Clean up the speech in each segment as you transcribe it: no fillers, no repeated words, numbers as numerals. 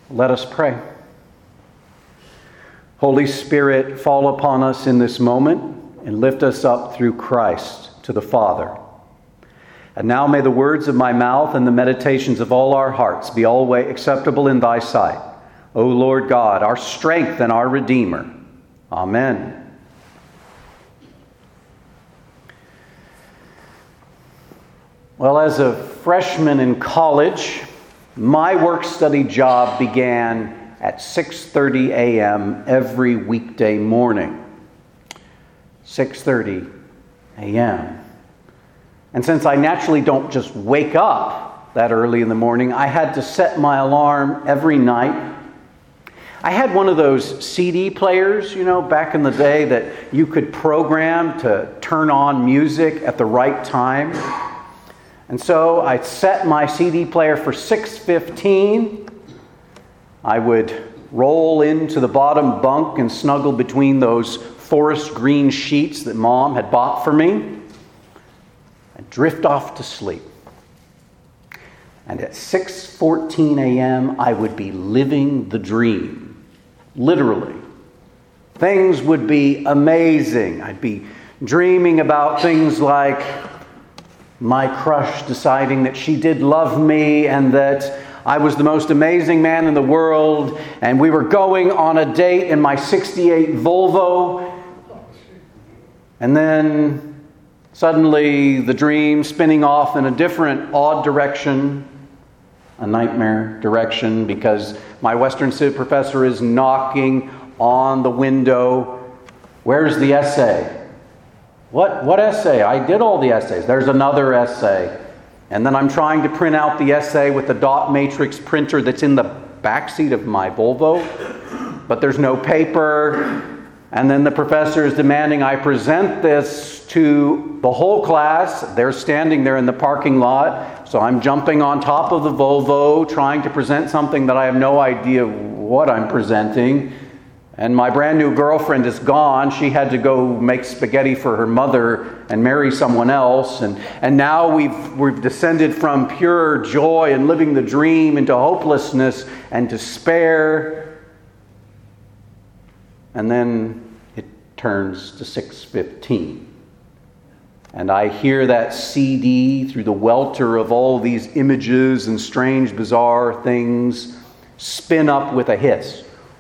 Let us pray. Holy Spirit, fall upon us in this moment and lift us up through Christ to the Father. And now may the words of my mouth and the meditations of all our hearts be always acceptable in thy sight, O Lord God, our strength and our Redeemer. Amen. Well, as a freshman in college, my work-study job began at 6:30 a.m. every weekday morning. 6:30 a.m. And since I naturally don't just wake up that early in the morning, I had to set my alarm every night. I had one of those CD players, back in the day that you could program to turn on music at the right time. And so I set my CD player for 6:15. I would roll into the bottom bunk and snuggle between those forest green sheets that Mom had bought for me and drift off to sleep. And at 6:14 a.m., I would be living the dream, literally. Things would be amazing. I'd be dreaming about things like my crush deciding that she did love me and that I was the most amazing man in the world, and we were going on a date in my 68 Volvo. And then suddenly the dream spinning off in a different odd direction, a nightmare direction, because my Western Civ professor is knocking on the window. Where's the essay? What essay? I did all the essays. There's another essay. And then I'm trying to print out the essay with the dot matrix printer that's in the backseat of my Volvo, but there's no paper. And then the professor is demanding I present this to the whole class. They're standing there in the parking lot, so I'm jumping on top of the Volvo, trying to present something that I have no idea what I'm presenting. And my brand new girlfriend is gone. She had to go make spaghetti for her mother and marry someone else. And now we've descended from pure joy and living the dream into hopelessness and despair. And then it turns to 6:15. And I hear that CD through the welter of all these images and strange, bizarre things spin up with a hiss.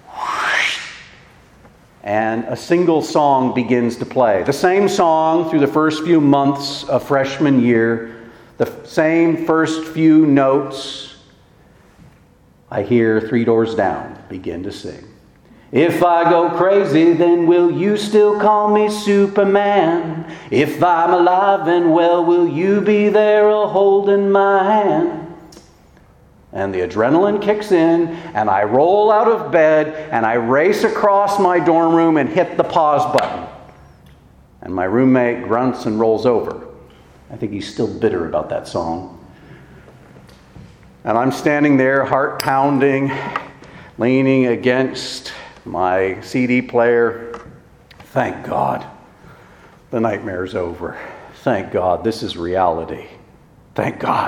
And a single song begins to play. The same song through the first few months of freshman year, the same first few notes. I hear Three Doors Down begin to sing. If I go crazy, then will you still call me Superman? If I'm alive and well, will you be there holding my hand? And the adrenaline kicks in, and I roll out of bed, and I race across my dorm room and hit the pause button. And my roommate grunts and rolls over. I think he's still bitter about that song. And I'm standing there, heart pounding, leaning against my CD player. Thank God, the nightmare's over. Thank God, this is reality. Thank God.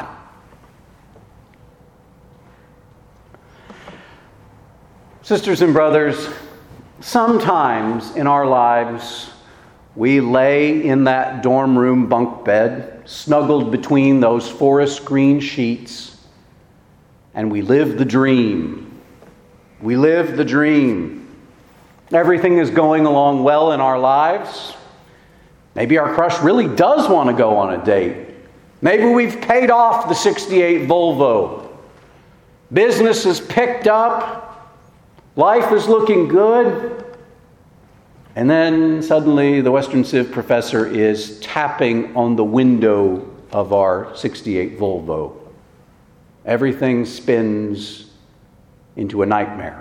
Sisters and brothers, sometimes in our lives, we lay in that dorm room bunk bed, snuggled between those forest green sheets, and we live the dream. We live the dream. Everything is going along well in our lives. Maybe our crush really does want to go on a date. Maybe we've paid off the 68 Volvo. Business is picked up. Life is looking good. And then suddenly the Western Civ professor is tapping on the window of our 68 Volvo. Everything spins into a nightmare.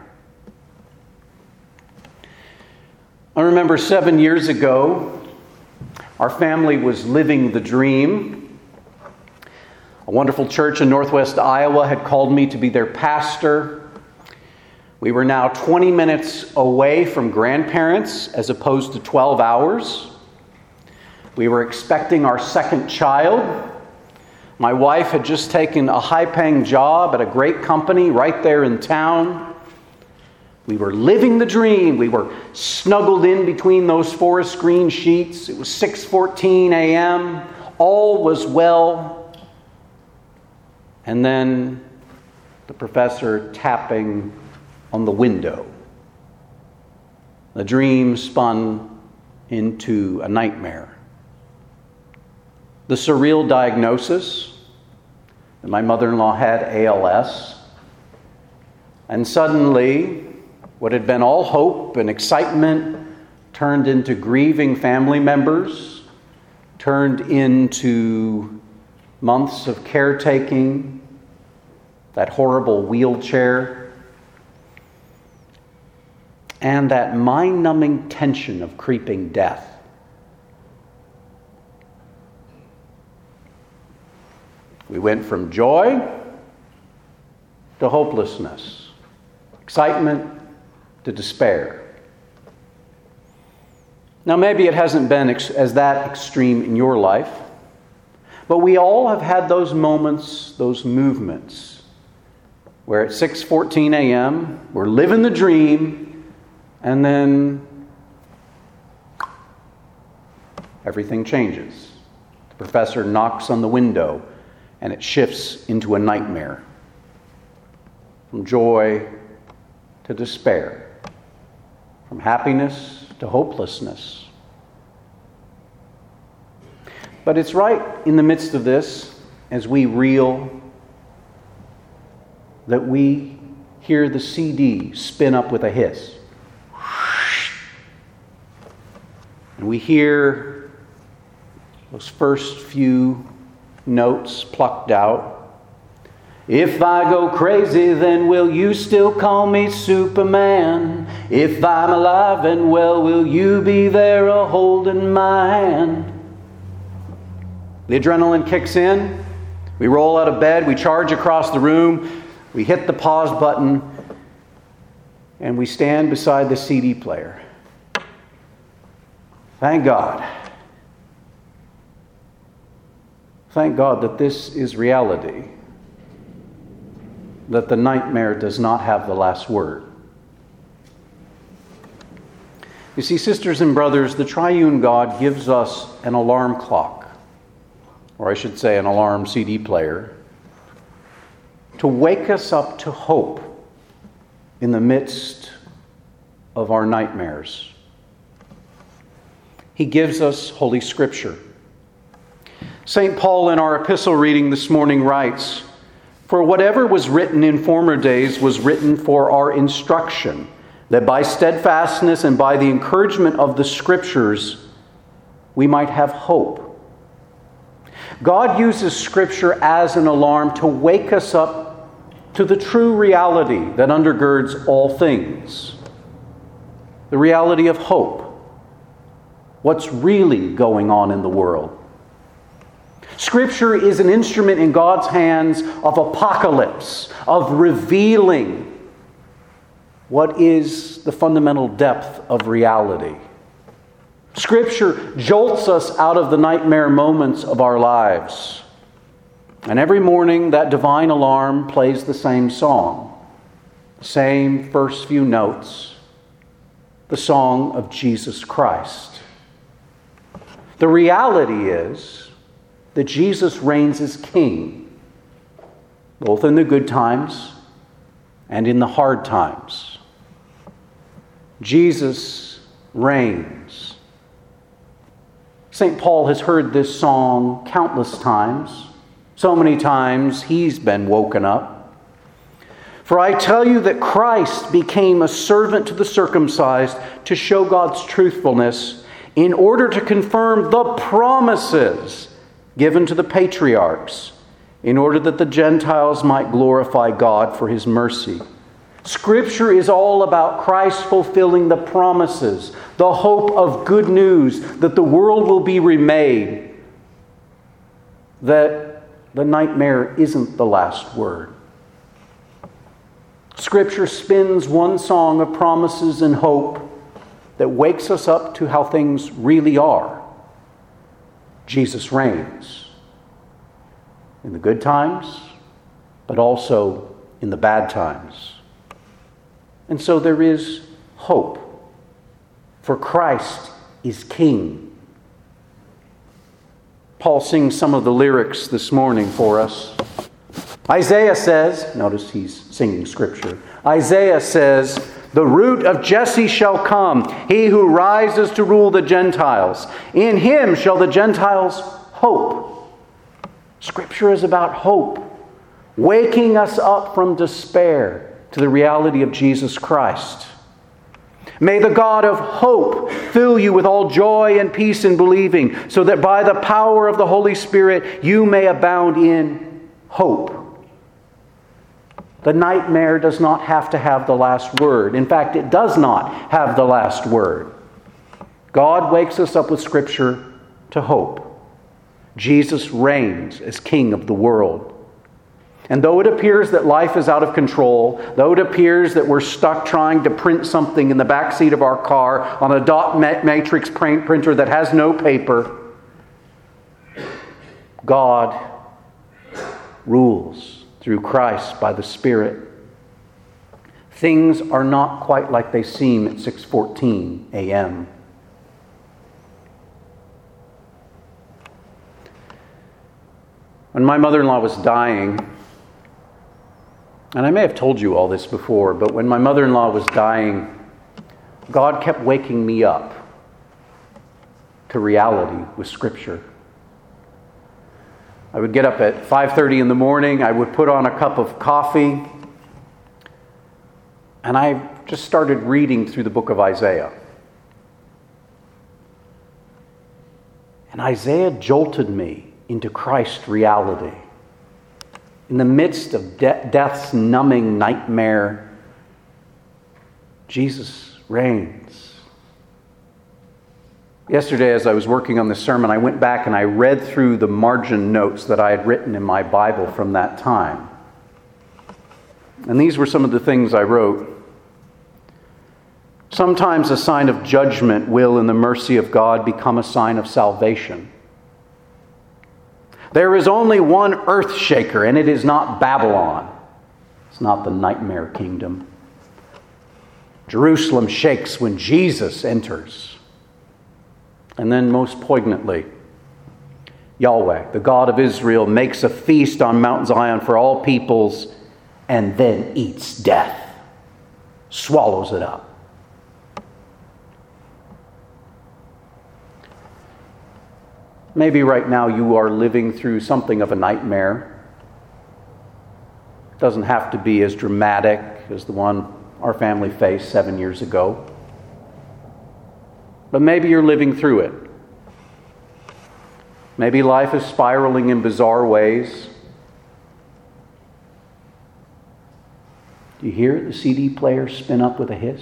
I remember 7 years ago, our family was living the dream. A wonderful church in Northwest Iowa had called me to be their pastor. We were now 20 minutes away from grandparents as opposed to 12 hours. We were expecting our second child. My wife had just taken a high-paying job at a great company right there in town. We were living the dream. We were snuggled in between those forest green sheets. It was 6:14 a.m. All was well. And then the professor tapping on the window. The dream spun into a nightmare. The surreal diagnosis that my mother-in-law had ALS. And suddenly, what had been all hope and excitement turned into grieving family members, turned into months of caretaking, that horrible wheelchair, and that mind-numbing tension of creeping death. We went from joy to hopelessness, excitement to despair. Now, maybe it hasn't been as that extreme in your life, but we all have had those moments, those movements, where at 6:14 a.m., we're living the dream, and then everything changes. The professor knocks on the window, and it shifts into a nightmare. From joy to despair. From happiness to hopelessness. But it's right in the midst of this, as we reel, that we hear the CD spin up with a hiss. And we hear those first few notes plucked out. If I go crazy, then will you still call me Superman? If I'm alive and well, will you be there holding my hand? The adrenaline kicks in. We roll out of bed. We charge across the room. We hit the pause button. And we stand beside the CD player. Thank God. Thank God that this is reality. That the nightmare does not have the last word. You see, sisters and brothers, the triune God gives us an alarm clock, or I should say an alarm CD player, to wake us up to hope in the midst of our nightmares. He gives us Holy Scripture. St. Paul in our epistle reading this morning writes, "For whatever was written in former days was written for our instruction, that by steadfastness and by the encouragement of the Scriptures we might have hope." God uses Scripture as an alarm to wake us up to the true reality that undergirds all things. The reality of hope. What's really going on in the world. Scripture is an instrument in God's hands of apocalypse, of revealing what is the fundamental depth of reality. Scripture jolts us out of the nightmare moments of our lives. And every morning that divine alarm plays the same song, same first few notes, the song of Jesus Christ. The reality is that Jesus reigns as King, both in the good times and in the hard times. Jesus reigns. St. Paul has heard this song countless times. So many times he's been woken up. "For I tell you that Christ became a servant to the circumcised to show God's truthfulness, in order to confirm the promises given to the patriarchs, in order that the Gentiles might glorify God for His mercy." Scripture is all about Christ fulfilling the promises, the hope of good news that the world will be remade, that the nightmare isn't the last word. Scripture spins one song of promises and hope that wakes us up to how things really are. Jesus reigns. in the good times, but also in the bad times. And so there is hope, for Christ is King. Paul sings some of the lyrics this morning for us. Isaiah says, notice he's singing scripture. Isaiah says, "The root of Jesse shall come, he who rises to rule the Gentiles. In him shall the Gentiles hope." Scripture is about hope, waking us up from despair to the reality of Jesus Christ. May the God of hope fill you with all joy and peace in believing, so that by the power of the Holy Spirit you may abound in hope. The nightmare does not have to have the last word. In fact, it does not have the last word. God wakes us up with Scripture to hope. Jesus reigns as King of the world. And though it appears that life is out of control, though it appears that we're stuck trying to print something in the backseat of our car on a dot matrix printer that has no paper, God rules through Christ by the Spirit. Things are not quite like they seem at 6:14 a.m. When my mother-in-law was dying, and I may have told you all this before, but when my mother-in-law was dying, God kept waking me up to reality with Scripture. I would get up at 5:30 in the morning, I would put on a cup of coffee, and I just started reading through the book of Isaiah. And Isaiah jolted me into Christ's reality. In the midst of death's numbing nightmare, Jesus reigns. Yesterday, as I was working on this sermon, I went back and I read through the margin notes that I had written in my Bible from that time. And these were some of the things I wrote. Sometimes a sign of judgment will, in the mercy of God, become a sign of salvation. There is only one earth shaker, and it is not Babylon. It's not the nightmare kingdom. Jerusalem shakes when Jesus enters. And then most poignantly, Yahweh, the God of Israel, makes a feast on Mount Zion for all peoples and then eats death, swallows it up. Maybe right now you are living through something of a nightmare. It doesn't have to be as dramatic as the one our family faced 7 years ago. But maybe you're living through it. Maybe life is spiraling in bizarre ways. Do you hear the CD player spin up with a hiss?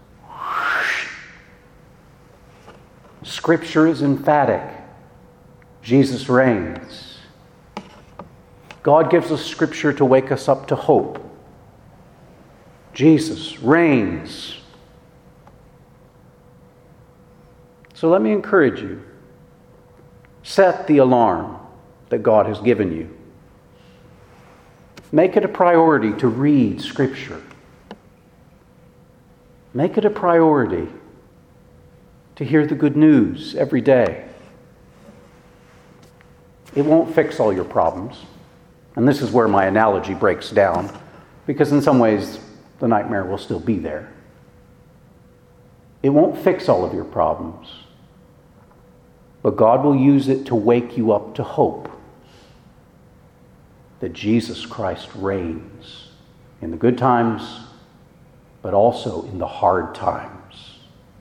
Scripture is emphatic. Jesus reigns. God gives us Scripture to wake us up to hope. Jesus reigns. So let me encourage you. Set the alarm that God has given you. Make it a priority to read Scripture. Make it a priority to hear the good news every day. It won't fix all your problems. And this is where my analogy breaks down, because in some ways the nightmare will still be there. It won't fix all of your problems. But God will use it to wake you up to hope that Jesus Christ reigns in the good times, but also in the hard times.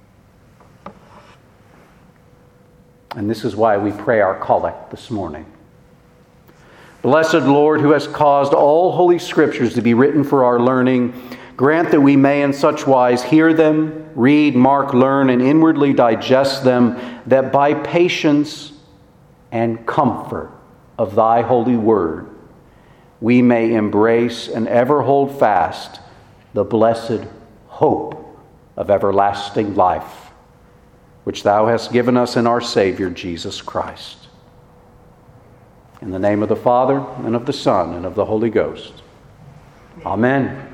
And this is why we pray our collect this morning. Blessed Lord, who has caused all holy scriptures to be written for our learning, grant that we may in such wise hear them, read, mark, learn, and inwardly digest them, that by patience and comfort of thy holy word, we may embrace and ever hold fast the blessed hope of everlasting life, which thou hast given us in our Savior, Jesus Christ. In the name of the Father, and of the Son, and of the Holy Ghost. Amen.